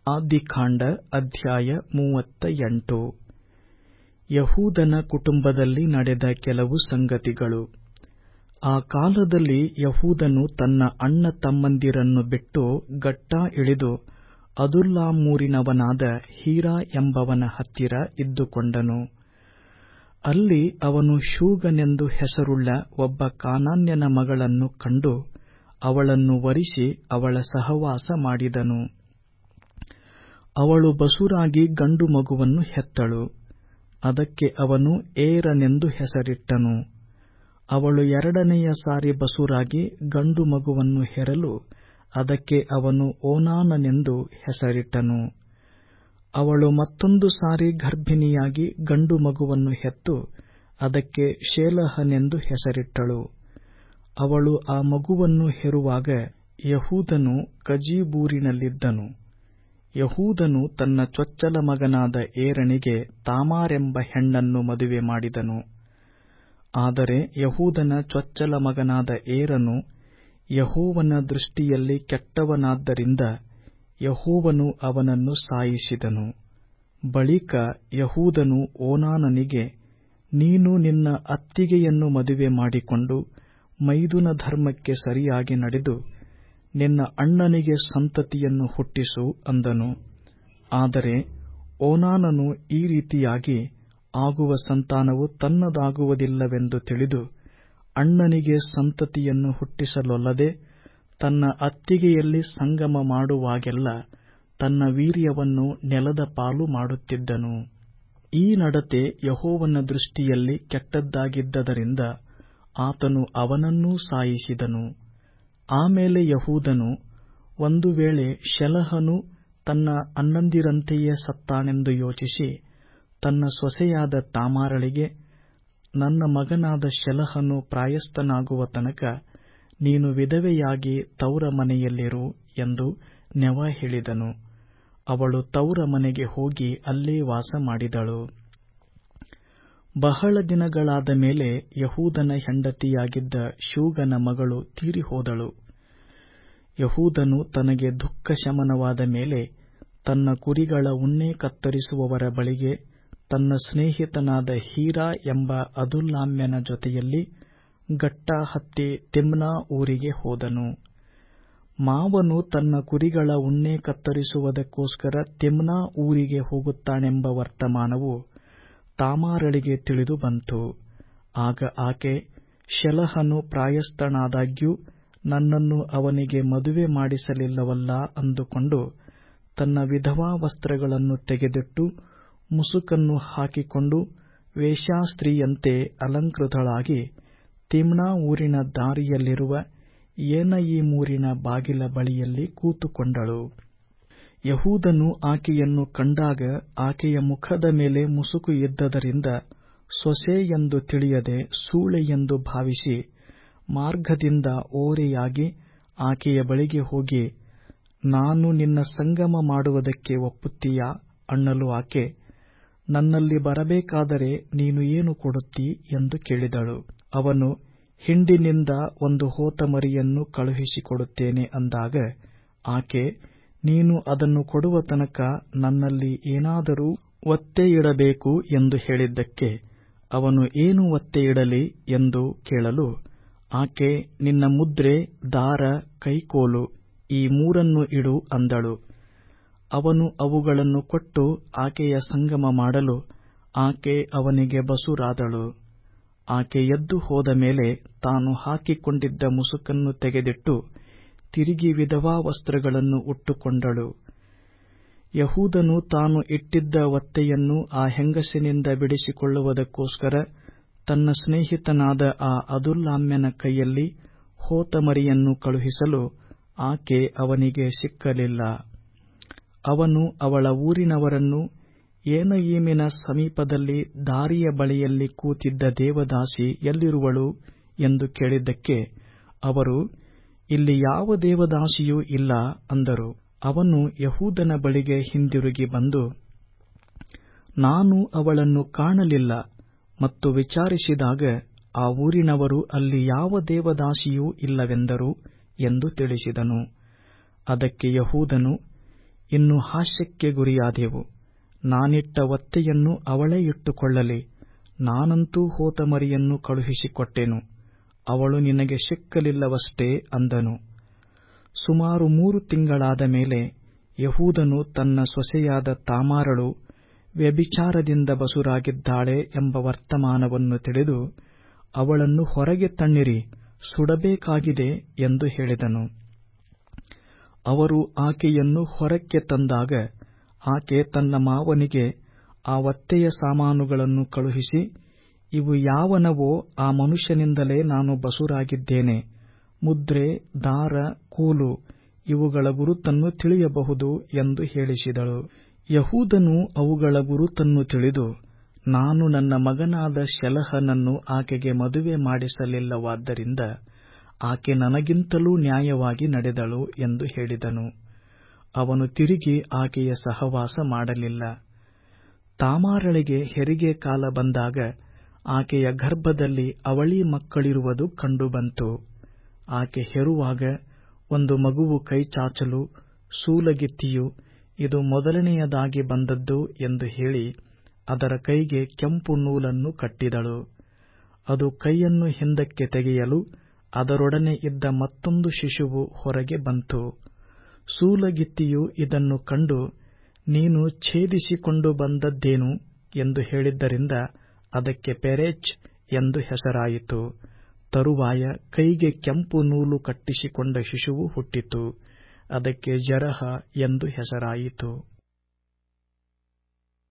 ಆದಿಕಾಂಡ ಅಧ್ಯಾಯ 38. ಯಹೂದನ ಕುಟುಂಬದಲ್ಲಿ ನಡೆದ ಕೆಲವು ಸಂಗತಿಗಳು. ಆ ಕಾಲದಲ್ಲಿ ಯಹೂದನು ತನ್ನ ಅಣ್ಣ ತಮ್ಮಂದಿರನ್ನು ಬಿಟ್ಟು ಗಟ್ಟಾ ಇಳಿದು ಅದುಲ್ಲಾಮೂರಿನವನಾದ ಹೀರಾ ಎಂಬವನ ಹತ್ತಿರ ಇದ್ದುಕೊಂಡನು. ಅಲ್ಲಿ ಅವನು ಶೂಗನೆಂದು ಹೆಸರುಳ್ಳ ಒಬ್ಬ ಕಾನಾನ್ಯನ ಮಗಳನ್ನು ಕಂಡು ಅವಳನ್ನು ವರಿಸಿ ಅವಳ ಸಹವಾಸ ಮಾಡಿದನು. ಅವಳು ಬಸುರಾಗಿ ಗಂಡು ಮಗುವನ್ನು ಹೆತ್ತಳು. ಅದಕ್ಕೆ ಅವನು ಏರನೆಂದು ಹೆಸರಿಟ್ಟನು. ಅವಳು ಎರಡನೆಯ ಸಾರಿ ಬಸುರಾಗಿ ಗಂಡು ಮಗುವನ್ನು ಹೆರಲು ಅದಕ್ಕೆ ಅವನು ಓನಾನನೆಂದು ಹೆಸರಿಟ್ಟನು. ಅವಳು ಮತ್ತೊಂದು ಸಾರಿ ಗರ್ಭಿಣಿಯಾಗಿ ಗಂಡು ಮಗುವನ್ನು ಹೆತ್ತು ಅದಕ್ಕೆ ಶೇಲಹನೆಂದು ಹೆಸರಿಟ್ಟಳು. ಅವಳು ಆ ಮಗುವನ್ನು ಹೆರುವಾಗ ಯಹೂದನು ಕಜೀಬೂರಿನಲ್ಲಿದ್ದನು. ಯಹೂದನು ತನ್ನ ಚೊಚ್ಚಲ ಮಗನಾದ ಏರನಿಗೆ ತಾಮಾರೆಂಬ ಹೆಣ್ಣನ್ನು ಮದುವೆ ಮಾಡಿದನು. ಆದರೆ ಯಹೂದನ ಚೊಚ್ಚಲ ಮಗನಾದ ಏರನು ಯೆಹೋವನ ದೃಷ್ಟಿಯಲ್ಲಿ ಕೆಟ್ಟವನಾದ್ದರಿಂದ ಯೆಹೋವನು ಅವನನ್ನು ಸಾಯಿಸಿದನು. ಬಳಿಕ ಯಹೂದನು ಓನಾನನಿಗೆ, ನೀನು ನಿನ್ನ ಅತ್ತಿಗೆಯನ್ನು ಮದುವೆ ಮಾಡಿಕೊಂಡು ಮೈದುನ ಧರ್ಮಕ್ಕೆ ಸರಿಯಾಗಿ ನಡೆದು ನಿನ್ನ ಅಣ್ಣನಿಗೆ ಸಂತತಿಯನ್ನು ಹುಟ್ಟಿಸು ಅಂದನು. ಆದರೆ ಓನಾನನು ಈ ರೀತಿಯಾಗಿ ಆಗುವ ಸಂತಾನವು ತನ್ನದಾಗುವುದಿಲ್ಲವೆಂದು ತಿಳಿದು ಅಣ್ಣನಿಗೆ ಸಂತತಿಯನ್ನು ಹುಟ್ಟಿಸಲೊಲ್ಲದೆ ತನ್ನ ಅತ್ತಿಗೆಯಲ್ಲಿ ಸಂಗಮ ಮಾಡುವಾಗೆಲ್ಲ ತನ್ನ ವೀರ್ಯವನ್ನು ನೆಲದ ಪಾಲು ಮಾಡುತ್ತಿದ್ದನು. ಈ ನಡತೆ ಯೆಹೋವನ ದೃಷ್ಟಿಯಲ್ಲಿ ಕೆಟ್ಟದ್ದಾಗಿದ್ದರಿಂದ ಆತನು ಅವನನ್ನೂ ಸಾಯಿಸಿದನು. ಆಮೇಲೆ ಯಹೂದನು, ಒಂದು ವೇಳೆ ಶೆಲಹನು ತನ್ನ ಅಣ್ಣಂದಿರಂತೆಯೇ ಸತ್ತಾನೆಂದು ಯೋಚಿಸಿ ತನ್ನ ಸೊಸೆಯಾದ ತಾಮಾರಳಿಗೆ, ನನ್ನ ಮಗನಾದ ಶೆಲಹನು ಪ್ರಾಯಸ್ಥನಾಗುವ ತನಕ ನೀನು ವಿಧವೆಯಾಗಿ ತೌರ ಮನೆಯಲ್ಲಿರು ಎಂದು ನೆವ ಹೇಳಿದನು. ಅವಳು ತೌರ ಮನೆಗೆ ಹೋಗಿ ಅಲ್ಲೇ ವಾಸ ಮಾಡಿದಳು. ಬಹಳ ದಿನಗಳಾದ ಮೇಲೆ ಯಹೂದನ ಹೆಂಡತಿಯಾಗಿದ್ದ ಶೂಗನ ಮಗಳು ತೀರಿಹೋದಳು. ಯಹೂದನು ತನಗೆ ದುಃಖ ಶಮನವಾದ ಮೇಲೆ ತನ್ನ ಕುರಿಗಳ ಉಣ್ಣೆ ಕತ್ತರಿಸುವವರ ಬಳಿಗೆ ತನ್ನ ಸ್ನೇಹಿತನಾದ ಹೀರಾ ಎಂಬ ಅದುಲ್ಲಾಮ್ಯನ ಜೊತೆಯಲ್ಲಿ ಗಟ್ಟಾ ಹತ್ತಿ ತಿಮ್ನಾ ಊರಿಗೆ ಹೋದನು. ಮಾವನು ತನ್ನ ಕುರಿಗಳ ಉಣ್ಣೆ ಕತ್ತರಿಸುವುದಕ್ಕೋಸ್ಕರ ತಿಮ್ನಾ ಊರಿಗೆ ಹೋಗುತ್ತಾನೆಂಬ ವರ್ತಮಾನವು ತಾಮಾರಳಿಗೆ ತಿಳಿದು ಬಂತು. ಆಗ ಆಕೆ, ಶೆಲಹನು ಪ್ರಾಯಸ್ಥನಾದಾಗ್ಯೂ ನನ್ನನ್ನು ಅವನಿಗೆ ಮದುವೆ ಮಾಡಿಸಲಿಲ್ಲವಲ್ಲ ಅಂದುಕೊಂಡು ತನ್ನ ವಿಧವಾ ವಸ್ತ್ರಗಳನ್ನು ತೆಗೆದಿಟ್ಟು ಮುಸುಕನ್ನು ಹಾಕಿಕೊಂಡು ವೇಶ್ಯಾಸ್ತ್ರೀಯಂತೆ ಅಲಂಕೃತಳಾಗಿ ತಿಮ್ನಾ ಊರಿನ ದಾರಿಯಲ್ಲಿರುವ ಏನಯಿಮೂರಿನ ಬಾಗಿಲ ಬಳಿಯಲ್ಲಿ ಕೂತುಕೊಂಡಳು. ಯಹೂದನು ಆಕೆಯನ್ನು ಕಂಡಾಗ ಆಕೆಯ ಮುಖದ ಮೇಲೆ ಮುಸುಕು ಇದ್ದದರಿಂದ ಸೊಸೆ ಎಂದು ತಿಳಿಯದೆ ಸೂಳೆಯೆಂದು ಭಾವಿಸಿ ಮಾರ್ಗದಿಂದ ಓರೆಯಾಗಿ ಆಕೆಯ ಬಳಿಗೆ ಹೋಗಿ, ನಾನು ನಿನ್ನ ಸಂಗಮ ಮಾಡುವುದಕ್ಕೆ ಒಪ್ಪುತ್ತೀಯಾ ಅನ್ನಲು ಆಕೆ, ನನ್ನಲ್ಲಿ ಬರಬೇಕಾದರೆ ನೀನು ಏನು ಕೊಡುತ್ತೀ ಎಂದು ಕೇಳಿದಳು. ಅವನು, ಹಿಂಡಿನಿಂದ ಒಂದು ಹೋತಮರಿಯನ್ನು ಕಳುಹಿಸಿಕೊಡುತ್ತೇನೆ ಅಂದಾಗ ಆಕೆ, ನೀನು ಅದನ್ನು ಕೊಡುವ ತನಕ ನನ್ನಲ್ಲಿ ಏನಾದರೂ ಒತ್ತೆ ಇಡಬೇಕು ಎಂದು ಹೇಳಿದ್ದಕ್ಕೆ ಅವನು, ಏನು ಒತ್ತೆ ಇಡಲಿ ಎಂದು ಕೇಳಲು ಆಕೆ, ನಿನ್ನ ಮುದ್ರೆ, ದಾರ, ಕೈಕೋಲು ಈ ಮೂರನ್ನು ಇಡು ಅಂದಳು. ಅವನು ಅವುಗಳನ್ನು ಕೊಟ್ಟು ಆಕೆಯ ಸಂಗಮ ಮಾಡಲು ಆಕೆ ಅವನಿಗೆ ಬಸುರಾದಳು. ಆಕೆ ಎದ್ದು ಹೋದ ಮೇಲೆ ತಾನು ಹಾಕಿಕೊಂಡಿದ್ದ ಮುಸುಕನ್ನು ತೆಗೆದಿಟ್ಟು ತಿರುಗಿ ವಿಧವಾ ವಸ್ತ್ರಗಳನ್ನು ಉಟ್ಟುಕೊಂಡಳು. ಯಹೂದನು ತಾನು ಇಟ್ಟಿದ್ದ ಒತ್ತೆಯನ್ನು ಆ ಹೆಂಗಸಿನಿಂದ ಬಿಡಿಸಿಕೊಳ್ಳುವುದಕ್ಕೋಸ್ಕರ ತನ್ನ ಸ್ನೇಹಿತನಾದ ಆ ಅದುಲ್ಲಾಮ್ಯನ ಕೈಯಲ್ಲಿ ಹೋತಮರಿಯನ್ನು ಕಳುಹಿಸಲು ಆಕೆ ಅವನಿಗೆ ಸಿಕ್ಕಲಿಲ್ಲ. ಅವನು ಅವಳ ಊರಿನವರನ್ನು, ಏನಯಿಮಿನ ಸಮೀಪದಲ್ಲಿ ದಾರಿಯ ಬಳಿಯಲ್ಲಿ ಕೂತಿದ್ದ ದೇವದಾಸಿ ಎಲ್ಲಿರುವಳು ಎಂದು ಕೇಳಿದ್ದಕ್ಕೆ ಅವರು, ಇಲ್ಲಿ ಯಾವ ದೇವದಾಸಿಯೂ ಇಲ್ಲ ಅಂದರು. ಅವನು ಯಹೂದನ ಬಳಿಗೆ ಹಿಂದಿರುಗಿ ಬಂದು, ನಾನು ಅವಳನ್ನು ಕಾಣಲಿಲ್ಲ ಮತ್ತು ವಿಚಾರಿಸಿದಾಗ ಆ ಊರಿನವರು ಅಲ್ಲಿ ಯಾವ ದೇವದಾಸಿಯೂ ಇಲ್ಲವೆಂದರು ಎಂದು ತಿಳಿಸಿದನು. ಅದಕ್ಕೆ ಯಹೂದನು, ಇನ್ನು ಹಾಸ್ಯಕ್ಕೆ ಗುರಿಯಾದೆವು. ನಾನಿಟ್ಟ ಒತ್ತೆಯನ್ನು ಅವಳೇ ಇಟ್ಟುಕೊಳ್ಳಲಿ, ನಾನಂತೂ ಹೋತ ಮರಿಯನ್ನು ಕಳುಹಿಸಿಕೊಟ್ಟೆನು, ಅವಳು ನಿನಗೆ ಸಿಕ್ಕಲಿಲ್ಲವಷ್ಟೇ ಅಂದನು. ಸುಮಾರು 3 ತಿಂಗಳಾದ ಮೇಲೆ ಯಹೂದನು ತನ್ನ ಸೊಸೆಯಾದ ತಾಮಾರಳು ವ್ಯಭಿಚಾರದಿಂದ ಬಸುರಾಗಿದ್ದಾಳೆ ಎಂಬ ವರ್ತಮಾನವನ್ನು ತಿಳಿದು, ಅವಳನ್ನು ಹೊರಗೆ ತನ್ನಿರಿ, ಸುಡಬೇಕಾಗಿದೆ ಎಂದು ಹೇಳಿದನು. ಅವರು ಆಕೆಯನ್ನು ಹೊರಕ್ಕೆ ತಂದಾಗ ಆಕೆ ತನ್ನ ಮಾವನಿಗೆ ಆ ಒತ್ತೆಯ ಸಾಮಾನುಗಳನ್ನು ಕಳುಹಿಸಿ, ಇವು ಯಾವನವೋ ಆ ಮನುಷ್ಯನಿಂದಲೇ ನಾನು ಬಸುರಾಗಿದ್ದೇನೆ, ಮುದ್ರೆ, ದಾರ, ಕೋಲು ಇವುಗಳ ಗುರುತನ್ನು ತಿಳಿಯಬಹುದು ಎಂದು ಹೇಳಿಸಿದಳು. ಯಹೂದನು ಅವುಗಳ ಗುರುತನ್ನು ತಿಳಿದು, ನಾನು ನನ್ನ ಮಗನಾದ ಶೆಲಹನನ್ನು ಆಕೆಗೆ ಮದುವೆ ಮಾಡಿಸಲಿಲ್ಲವಾದ್ದರಿಂದ ಆಕೆ ನನಗಿಂತಲೂ ನ್ಯಾಯವಾಗಿ ನಡೆದಳು ಎಂದು ಹೇಳಿದನು. ಅವನು ತಿರುಗಿ ಆಕೆಯ ಸಹವಾಸ ಮಾಡಲಿಲ್ಲ. ತಾಮಾರಳಿಗೆ ಹೆರಿಗೆ ಕಾಲ ಬಂದಾಗ ಆಕೆಯ ಗರ್ಭದಲ್ಲಿ ಅವಳಿ ಮಕ್ಕಳಿರುವುದು ಕಂಡುಬಂತು. ಆಕೆ ಹೆರುವಾಗ ಒಂದು ಮಗುವು ಕೈಚಾಚಲು ಸೂಲಗಿತ್ತಿಯು, ಇದು ಮೊದಲನೆಯದಾಗಿ ಬಂದದ್ದು ಎಂದು ಹೇಳಿ ಅದರ ಕೈಗೆ ಕೆಂಪು ನೂಲನ್ನು ಕಟ್ಟಿದಳು. ಅದು ಕೈಯನ್ನು ಹಿಂದಕ್ಕೆ ತೆಗೆಯಲು ಅದರೊಡನೆ ಇದ್ದ ಮತ್ತೊಂದು ಶಿಶುವು ಹೊರಗೆ ಬಂತು. ಸೂಲಗಿತ್ತಿಯು ಇದನ್ನು ಕಂಡು, ನೀನು ಛೇದಿಸಿಕೊಂಡು ಬಂದದ್ದೇನು ಎಂದು ಹೇಳಿದ್ದರಿಂದ ಅದಕ್ಕೆ ಪೆರೆಚ್ ಎಂದು ಹೆಸರಾಯಿತು. ತರುವಾಯ ಕೈಗೆ ಕೆಂಪು ನೂಲು ಕಟ್ಟಿಸಿಕೊಂಡ ಶಿಶುವು ಹುಟ್ಟಿತು, ಅದಕ್ಕೆ ಜೆರಹ ಎಂದು ಹೆಸರಾಯಿತು.